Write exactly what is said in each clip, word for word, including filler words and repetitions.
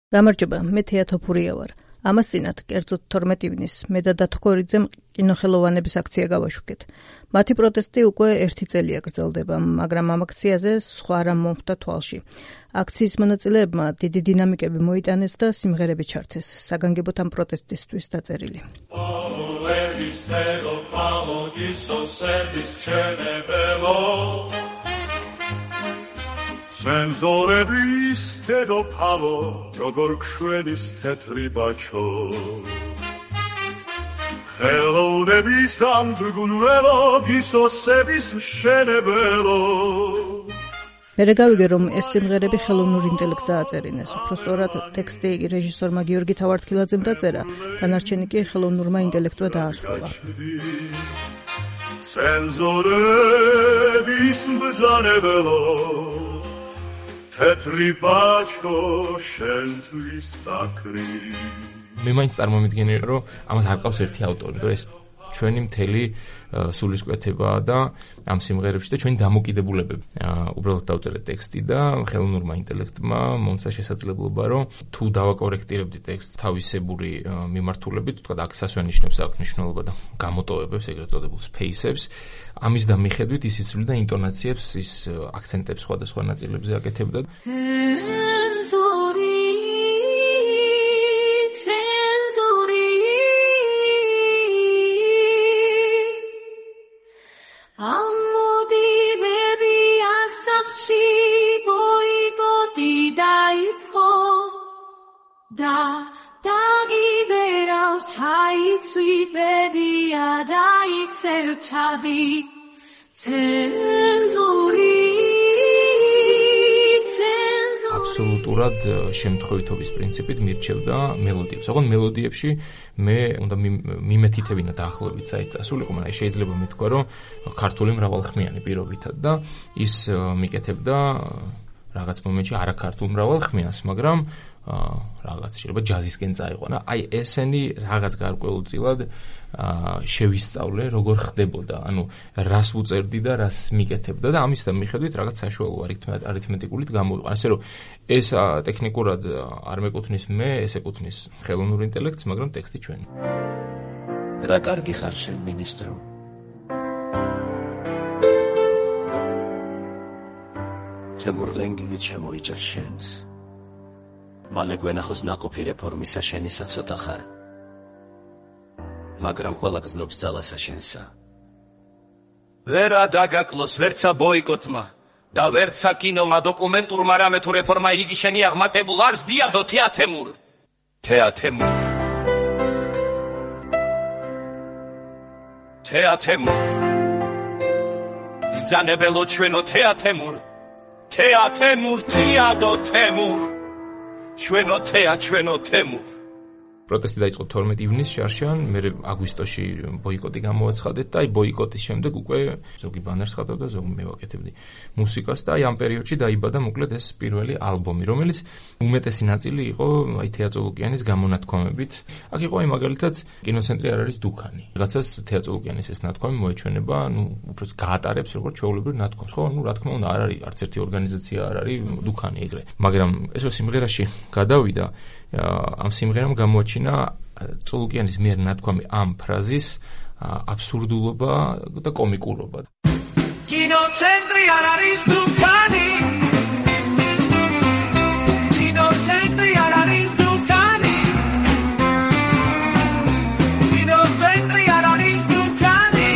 გამარჯობა, მე თეა თოფურია ვარ. ამას წინათ, კერძოდ თორმეტ ივნის, მე და დათქორიძემ კინოხელოვანების აქცია გავაშუქეთ. მათი პროტესტი უკვე ერთი წელია გრძელდება, მაგრამ ამ აქციაზე სხვა რამ მომხდა თვალში. აქციის მონაწილეებმა დიდი დინამიკები მოიტანეს და სიმღერები ჩართეს. საგანგებოდ ამ პროტესტისთვის დაწერილი. Senzorebis dedo pavo, jogor kshvedis tetri bacho. Helonebis damdrgunvelo, gisosebis shenebelo. მე გავიგე, რომ ეს სიმღერები ხელოვნურ ინტელექტს ააწერინეს. უფრო სწორად, ტექსტი რეჟისორმა გიორგი თავართქილაძემ დაწერა, დანარჩენი კი ხელოვნურმა ინტელექტმა დაასრულა. Senzorebis bzanebelo. Tetri bacho shentvis takri. მე მაინც წარმომიდგენია, რომ ამას არ ყავს ერთი ავტორი, რომ ეს ჩვენი მთელი სულისკვეთებაა და ამ სიმღერებში და ჩვენი დამოკიდებულებები. უბრალოდ დავწერე ტექსტი და ხელოვნურმა ინტელექტმა მომცა შესაძლებლობა, რომ თუ დავაკორექტირებდი ტექსტს თავისებური მიმართულებით, თქვა აქ სასვენიშნებს აქვს მნიშვნელობა და გამოტოვებებს, ეგრეთ წოდებულ space-ებს, ამის და მიხედვით ის იცვლიდა ინტონაციებს, ის აქცენტებს სხვადასხვა ნაწილებზე აკეთებდა. Da dagi beras chai sweet baby adai sel chadi cenzuri cenzuri აბსოლუტურად შემთხვევითობის პრინციპით მირჩევდა მელოდიებს. ოღონდ მელოდიებში მე უნდა მიმეთითებინა დაახლოებით საით წასულიყო, მაგრამ შეიძლება მეთქვა, რომ ქართული მრავალხმიანი პირობითად და ის მიკეთებდა რაღაც მომენტში არაქართულ მრავალხმიანს, მაგრამ რაღაც შეიძლება ჯაზისკენ წაიყვანა. აი ესენი რაღაც გარკვეულწილად შევისწავლე, როგორ ხდებოდა, ანუ რას უწერდი და რას მიკეთებდა და ამის და მიხედვით რაღაც საშუალო არითმეტიკულით გამოვიყარა. ასე რომ ეს ტექნიკურად არ მეკუთვნის მე, ეს ეკუთვნის ხელოვნურ ინტელექტს, მაგრამ ტექსტი ჩვენი. რა კარგი ხარ შენ, მინისტრო. შემურლენგივით შემოიჭერ შენს. მალე გვენახოს ნაყოფი რეფორმისა შენისა ცოტა ხარ. მაგრამ ყველა გზნობს ძალასა შენსა. ვერა დაგაკლოს ვერცა ბოიკოტმა და ვერცა კინომა დოკუმენტურმა რამე თუ რეფორმა იგი შენი აღმატებულ არს დიადო თეათემურ. თეათემურ. თეათემურ. ბრძანებელო ჩვენო თეათემურ. თეათემურ თიადო თემურ. ჩვენო თეა ჩვენო თემურ. პროტესტი დაიწყო თორმეტ ივნის შარშან, მე აგვისტოში ბოიკოტი გამოაცხადეთ და აი ბოიკოტის შემდეგ უკვე ზოგი ბანერს ხატავდა, ზოგი მე ვაკეთებდი მუსიკას და აი ამ პერიოდში დაიბადა მოკლედ ეს პირველი ალბომი, რომელიც უმეტესი ნაწილი იყო აი თეატრულუკიანის გამონათქვამებით. აქ იყო აი მაგალითად კინოცენტრი არ არის დუქანი. რაღაცას თეატრულუკიანის ეს ნათქვამი მოეჩვენება, ну, უბრალოდ გაატარებს როგორც ჩვეულებრივ ნათქვამს. ხო, ну, რა თქმა უნდა, არ არის არც ერთი ორგანიზაცია არ არის დუქანი ეგრე. მაგრამ ეს რო სიმღერაში გადავიდა, ამ სიმღერამ გამოაჩინა წულუკიანის მიერ ნათქვამი ამ ფრაზის აბსურდულობა და კომიკურობა. კინოცენტრი არ არის დუქანი. კინოცენტრი არ არის დუქანი. კინოცენტრი არ არის დუქანი.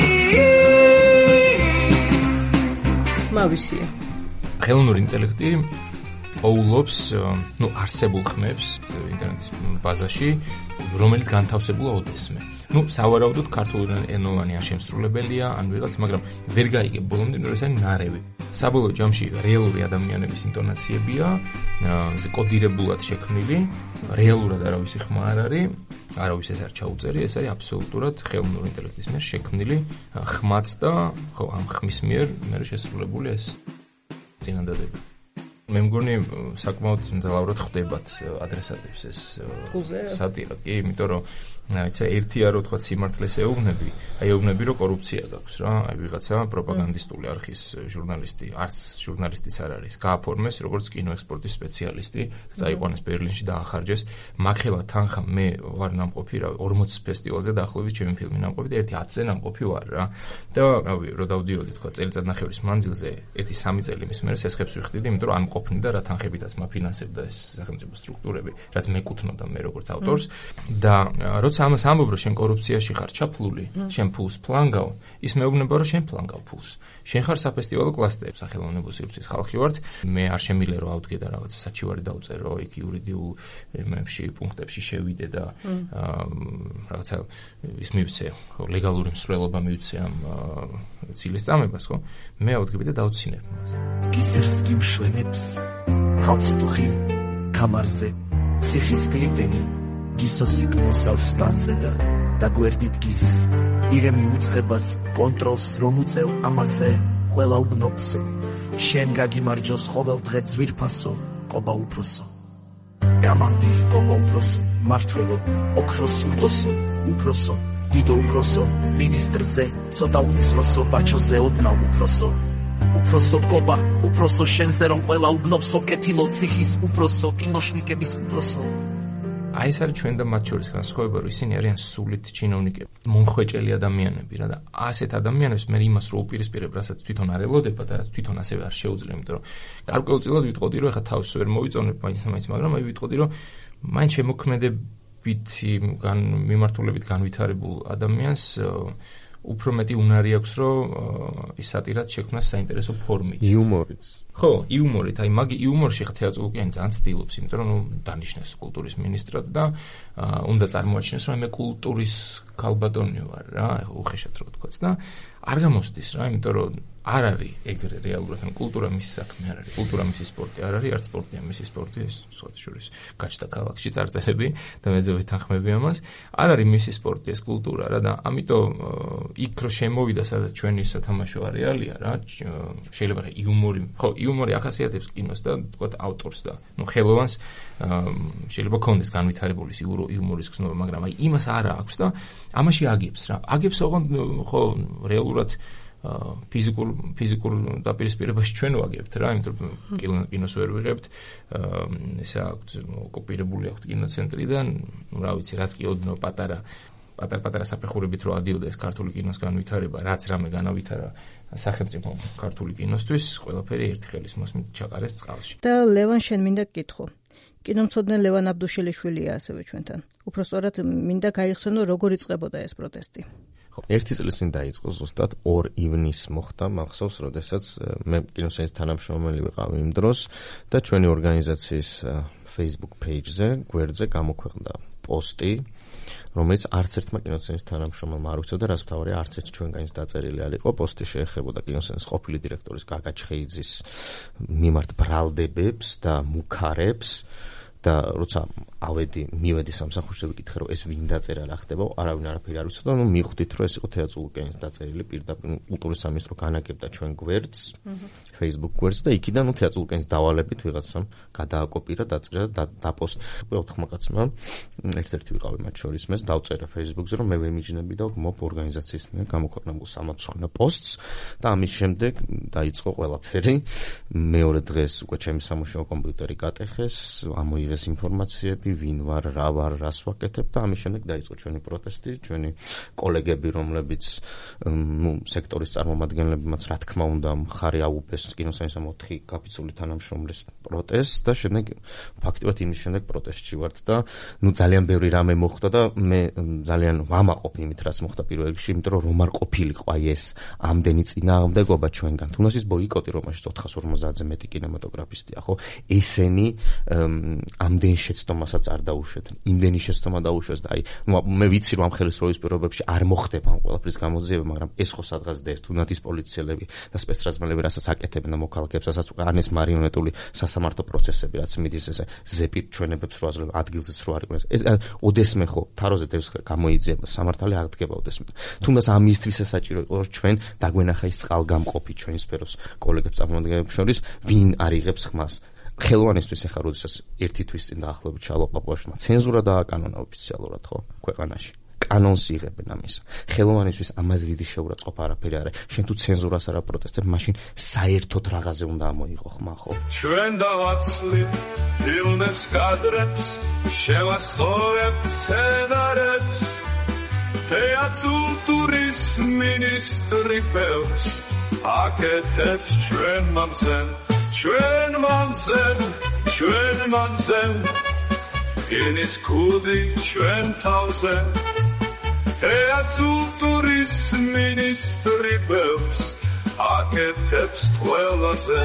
მავისია. ხელოვნური ინტელექტი პოულობს, ну, არსებულ ხმებს ინტერნეტის ბაზაში, რომელიც განთავსებულა ოდესმე. ну, სავარაუდოდ ქართული ენოვანი არ შემსრულებელია, ან ვიღაც, მაგრამ ვერ გაიგებ ბოლომდე, რომ ეს არის ნარევი. საბოლოო ჯამში რეალური ადამიანების ინტონაციებია, კოდირებულად შექმნილი, რეალურად არავის ხმა არ არის, არავის ეს არ ჩაუწერი, ეს არის აბსოლუტურად ხელოვნური ინტელექტის მიერ შექმნილი ხმაც და ხო, ამ ხმის მიერ მე შესრულებული ეს წინადადები. მე მგონი საკმაოდ მძლავრად ხვდებათ ადრესატებს ეს სატირა, კი, იმიტომ რომ აიცა ერთია რო თქვა სიმართლეს ეუბნები, აი ეუბნები რომ კორუფცია გაქვს რა, აი ვიღაცა პროპაგანდისტული არხის ჟურნალისტი, არც ჟურნალისტიც არ არის, გააფორმეს როგორც კინოექსპორტის სპეციალისტი, წაიყვანეს ბერლინში დაახარჯეს, მაგხელა თანხა მე ვარ ნამყოფი რა ორმოცი ფესტივალზე დაახლოებით ჩემი ფილმი ნამყოფი და ერთი ათზე ნამყოფი ვარ რა. და რავი, რო დავდიოდი თქვა წელიწად ნახევრის მანძილზე, ერთი სამი წელი მის მერე სესხებს ვიხდიდი, იმიტომ რომ არ მყოფნი და რა თანხებითაც მაფინანსებდა ეს სახელმწიფო სტრუქტურები, რაც მეკუთვნოდა მე როგორც ავტორს და როცა ამას ამბობ რომ შენ კორუფციაში ხარ ჩაფლული, შენ ფულს ფლანგავ, ის მეუბნება რომ შენ ფლანგავ ფულს. შენ ხარ საფესტივალო კლასტერი, სახელმწიფო სივრცის ხალხი ვართ, მე არ შემიძლია რომ ავდგე და რაღაცა საჩივარი დავწერო, იქ იურიდიულ ემებში, პუნქტებში შევიდე და რაღაცა ის მივცე, ხო, ლეგალური მსვლელობა მივცე ამ ცილის წამებას, ხო? მე ავდგები და დავცინებ მას. გიზერს გიმშვენებს, ხალხი კამარზე, ციხის კლიტენი გისოსი მოსავს სტანზე და დაგვერდით გიზის ირემი უწყებას კონტროლს რომ უწევ ამაზე ყველა უბნობს შენ გაგიმარჯოს ყოველ დღე ძვირფასო ყობა უფროსო გამანდი ყობა უფროსო მართველო ოქროს უფროსო უფროსო დიდო უფროსო მინისტრზე ცოტა უცროსო ბაჩოზე ოდნავ უფროსო უფროსო ყობა უფროსო შენზე რომ ყველა უბნობს კეთილო ციხის უფროსო კინოშნიკების უფროსო აი ეს არის ჩვენ და მათ შორის განსხვავება, რომ ისინი არიან სულით ჩინოვნიკები, მომხვეჭელი ადამიანები რა და ასეთ ადამიანებს მე იმას რო უპირისპირებ, რასაც თვითონ არ ელოდება და რაც თვითონ ასევე არ შეუძლია, იმიტომ რომ გარკვეულწილად ვიტყოდი, რომ ეხა თავს ვერ მოვიწონებ მაინც-მაინც, მაგრამ აი ვიტყოდი, რომ მაინც შემოქმედებითი მიმართულებით განვითარებულ ადამიანს უფრო მეტი უნარი აქვს, რომ ის სატირად შექმნას საინტერესო ფორმით. იუმორიც. ხო, იუმორით, აი მაგი იუმორში ხთია წულკიანი ძალიან ცდილობს, იმიტომ რომ ნუ დანიშნეს კულტურის ministrად და უნდა წარმოაჩინოს, რომ მე კულტურის ქალბატონი ვარ რა, უხეშად რო ვთქვათ და არ გამოსდის რა, იმიტომ რომ არ არის ეგრე რეალურად, ანუ კულტურა მისი საქმე არ არის, კულტურა მისი სპორტი არ არის, არც სპორტია მისი სპორტი, ეს სხვათა შორის გაჩნდა ქალაქში წარწერები და მეძე ვეთანხმები ამას, არ არის მისი სპორტი ეს კულტურა რა და ამიტომ იქ რო შემოვიდა სადაც ჩვენი სათამაშო არეალია რა, შეიძლება რა იუმორი, ხო, იუმორი ახასიათებს კინოს და თქვათ ავტორს და ნუ ხელოვანს შეიძლება კონდეს განვითარებული სიგურო იუმორის გზნობა, მაგრამ აი იმას არა აქვს და ამაში აგებს რა. აგებს ოღონდ ხო რეალურად ფიზიკურ ფიზიკურ დაპირისპირებაში ჩვენ ვაგებთ რა, იმიტომ რომ კინოს ვერ ვიღებთ, ესა აქვს ოკუპირებული აქვს კინოცენტრიდან, ნუ რა ვიცი, რაც კი ოდნავ პატარა პატარ-პატარა საფეხურებით რო ადიოდა ეს ქართული კინოს განვითარება, რაც რამე განავითარა სახელმწიფო ქართული კინოსთვის, ყველაფერი ერთი ხელის მოსმით ჩაყარეს წყალში. და ლევან შენ მინდა გკითხო. კინომცოდნე ლევან აბდუშელიშვილია ასევე ჩვენთან. უпростоრად მინდა გაიხსენო როგორ იწყებოდა ეს პროტესტი. ხო, ერთი წელი წინ დაიწყო ზუსტად ორ ივნისს მოხდა, მახსოვს, როდესაც მე კინოსცენის თანამშრომელი ვიყავი იმ დროს და ჩვენი ორგანიზაციის Facebook page-ზე, გვერდზე გამოქვეყნდა პოსტი, რომელიც არც ერთმა კინოსცენის თანამშრომელმა არ უწევდა, რაც თავარია არც ერთ ჩვენგანից დაწერილი არ იყო. პოსტი შეეხებოდა კინოსცენის ყოფილი დირექტორის გაგა ჩხეიძის მიმართ ბრალდებებს და მუქარებს და როცა ავედი, მივედი სამსახურში ვიკითხე, რომ ეს ვინ დაწერა რა ხდება, არავინ არაფერი არ უცოდა, ნუ მივხვდით, რომ ეს იყო თეატრალურკენის დაწერილი, პირდაპირ კულტურის სამინისტრო განაგებდა ჩვენ გვერდს, Facebook გვერდს და იქიდან ნუ თეატრალურკენის დავალებით ვიღაცამ გადააკოპირა, დაწერა და დაპოსტა. ოთხმა კაცმა, ერთ-ერთი ვიყავი მათ შორის, მე დავწერე Facebook-ზე, რომ მე ვემიჯნები და მოფ ორგანიზაციის მიერ გამოქვეყნებულ სამოცხოვრო პოსტს და ამის შემდეგ დაიწყო ყველაფერი. მეორე დღეს უკვე ჩემი სამუშაო კომპიუტერი გატეხეს, ამოიღეს ინფორმაციები, ვინ ვარ, რა ვარ, რას ვაკეთებ და ამის შემდეგ დაიწყო ჩვენი პროტესტი, ჩვენი კოლეგები, რომლებიც ნუ სექტორის წარმომადგენლებმაც რა თქმა უნდა მხარი აუპეს კინოსცენის ამ ოთხი კაპიცული თანამშრომლის პროტესტს და შემდეგ ფაქტიურად იმის შემდეგ პროტესტში ვართ და ნუ ძალიან ბევრი რამე მოხდა და მე ძალიან ვამაყობ იმით, რაც მოხდა პირველ რიგში, იმიტომ რომ რომ არ ყოფილიყო აი ეს ამდენი წინააღმდეგობა ჩვენგან. თუნდაც ის ბოიკოტი, რომელშიც ოთხას ორმოცდაათზე მეტი კინემატოგრაფისტია, ხო? ესენი ამდენ შეცდომასაც არ დაუშვეთ, იმდენი შეცდომა დაუშვეს და აი, ნუ მე ვიცი რომ ამ ხელისუფლების პირობებში არ მოხდება ამ ყველაფრის გამოძიება, მაგრამ ეს ხო სადღაც და თუნდაც პოლიციელები და სპეცრაზმელები რასაც აკეთებენ და მოქალაქეებს, რასაც ან ეს მარიონეტული სასამართლო პროცესები, რაც მიდის ესე ზეპირ ჩვენებებს რო აძლევ ადგილზეც რო არ იყვნენ. ეს ოდესმე ხო თაროზე დევს გამოიძიება სამართალი აღდგება ოდესმე. თუნდაც ამისთვის საჭირო იყო ჩვენ დაგვენახა ის წყალგამყოფი ჩვენი სფეროს კოლეგებს წარმომადგენლებს შორის, ვინ არ იღებს ხმას. ხელოვანისთვის ახლა როდესაც ერთი თვის წინ დაახლოებით ჩალო პაპუაშვილმა ცენზურა დააკანონა ოფიციალურად, ხო, ქვეყანაში. კანონს იღებენ ამის. ხელოვანისთვის ამაზე დიდი შეურაცხყოფა არაფერი არ არის. შენ თუ ცენზურას არ აპროტესტებ, მაშინ საერთოდ რაღაცე უნდა ამოიღო ხმა, ხო? ჩვენ დავაცლით ფილმებს, კადრებს, შევასწორებთ სცენარებს. თეატრურის მინისტრი ბევრს აკეთებს ჩვენ მამზენ, ჩვენ მამზენ, ჩვენ მამზენ. ინის კუდი ჩვენ თავზე. თეატრურის მინისტრი ბევრს აკეთებს ყველაზე.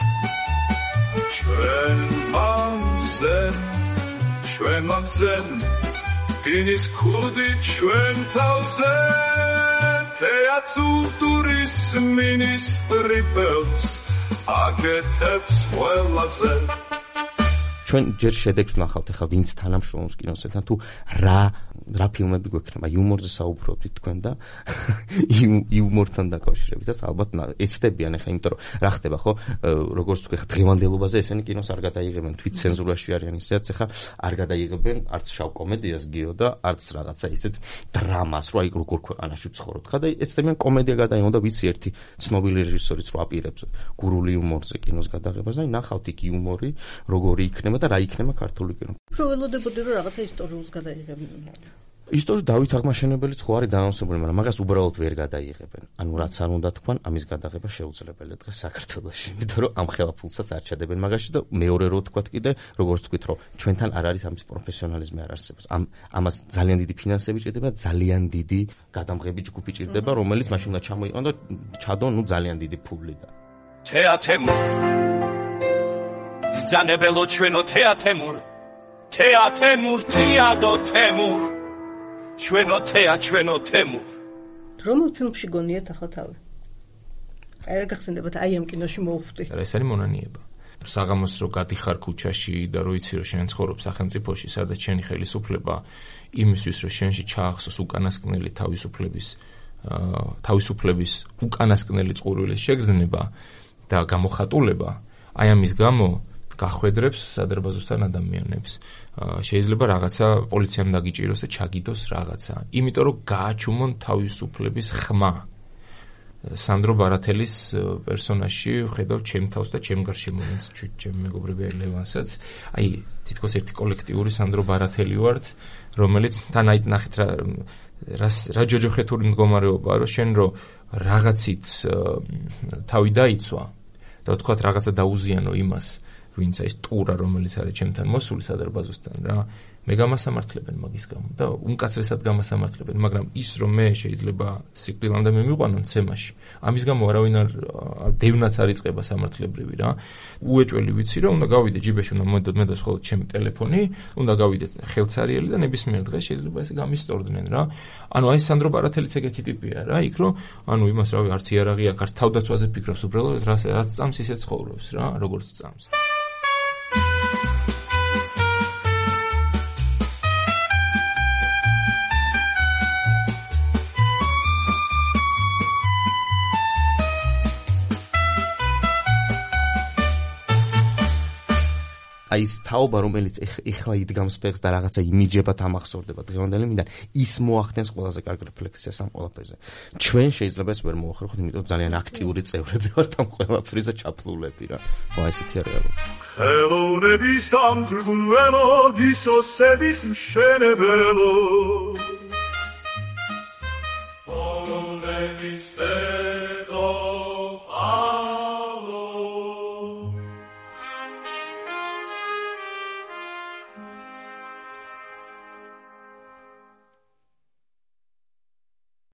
ჩვენ მამზენ, ჩვენ მამზენ. ინის კუდი ჩვენ თავზე. თეატრურის მინისტრი ბევრს აკეთებს ყველაზე. ჩვენ ჯერ შედეგს ვნახავთ ახლა ვინც თანამშრომლობს კინოსთან თუ რა რა ფილმები გვექნება იუმორზე საუბრობთ თქვენ და იუმორთან დაკავშირებითაც ალბათ ეცდებიან ახლა იმიტომ რომ რა ხდება ხო როგორც თქვენ დღევანდელობაზე ესენი კინოს არ გადაიღებენ თვით ცენზურაში არიან ისეც ახლა არ გადაიღებენ არც შავ კომედიას გიო და არც რაღაცა ისეთ დრამას რო აი როგორ ქვეყანაში ვცხოვრობთ ხა და ეცდებიან კომედია გადაიღონ და ვიცი ერთი ცნობილი რეჟისორიც რო აპირებს გურული იუმორზე კინოს გადაღებას და ნახავთ იქ იუმორი როგორი იქნება და რა იქნება ქართული კინო. უფრო ველოდებოდი რომ რაღაცა ისტორიულს გადაიღებენ. ისტორია დავით აღმაშენებელიც ხო არის დაანონსებული, მაგრამ მაგას უბრალოდ ვერ გადაიღებენ. ანუ რაც არ უნდა თქვან, ამის გადაღება შეუძლებელია დღეს საქართველოში, იმიტომ რომ ამ ხელაფულსაც არ ჩადებენ მაგაში და მეორე რო თქვათ კიდე, როგორც თქვით, რომ ჩვენთან არ არის ამის პროფესიონალიზმი არ არსებობს. ამ ამას ძალიან დიდი ფინანსები ჭირდება, ძალიან დიდი გადამღები ჯგუფი ჭირდება, რომელიც მაშინ უნდა ჩამოიყონ და ჩადონ, ნუ ძალიან დიდი ფული და. თეათემურ ბრძანებელო ჩვენო თეათემურ თეათემურ თეადო თემურ ჩვენო თეა ჩვენო თემურ რომელ ფილმში გონიათ ახლა თავი? აი რა გახსენდებათ აი ამ კინოში მოუხვდი. რა ეს არის მონანიება. საღამოს რო გადიხარ ქუჩაში და რო იცი რომ შენ ცხოვრობ სახელმწიფოში, სადაც შენი ხელისუფლება იმისთვის რომ შენში ჩაახსოს უკანასკნელი თავისუფლების თავისუფლების უკანასკნელი წყურვილის შეგრძნება და გამოხატულება, აი ამის გამო გახვედრებს სადარბაზოსთან ადამიანებს. შეიძლება რაღაცა პოლიციამ დაგიჭიროს და ჩაგიდოს რაღაცა. იმიტომ რომ გააჩუმონ თავისუფლების ხმა. სანდრო ბარათელის პერსონაჟში ხედავ ჩემ თავს და ჩემ გარშემოებს ჩემ მეგობრები ლევანსაც. აი თითქოს ერთი კოლექტიური სანდრო ბარათელი ვართ, რომელიც თან აი ნახეთ რა რა ჯოჯოხეთური მდგომარეობაა, რომ შენ რო რაღაცით თავი დაიცვა და თქვათ რაღაცა დაუზიანო იმას ვინც ეს ტურა რომელიც არის ჩემთან მოსული სადარბაზოსთან რა მე გამასამართლებენ მაგის გამო და უმკაცრესად გამასამართლებენ მაგრამ ის რომ მე შეიძლება სიკვდილამდე მემიყვანონ ცემაში ამის გამო არავინ არ დევნაც არ იწყება სამართლებრივი რა უეჭველი ვიცი რომ უნდა გავიდე ჯიბეში უნდა მომედოთ მე და ხოლმე ჩემი ტელეფონი უნდა გავიდე ხელცარიელი და ნებისმიერ დღეს შეიძლება ესე გამისტორდნენ რა ანუ აი სანდრო ბარათელიც ეგეთი ტიპია რა იქ რომ ანუ იმას რავი არც იარაღი აქვს არც თავდაცვაზე ფიქრობს უბრალოდ რაც წამს ისე ცხოვრობს რა როგორც წამს აი ეს თაობა რომელიც ეხლა იდგამს ფეხს და რაღაცა იმიჯებად ამახსოვრდება დღევანდელი მინდა ის მოახდენს ყველაზე კარგ რეფლექსიას ამ ყველაფერზე ჩვენ შეიძლება ეს ვერ მოახერხოთ იმიტომ ძალიან აქტიური წევრები ვართ ამ ყველაფერზე ჩაფლულები რა ხო ესეთი რეალობა ხელოვნების დამრგუნველო გისოსების მშენებელო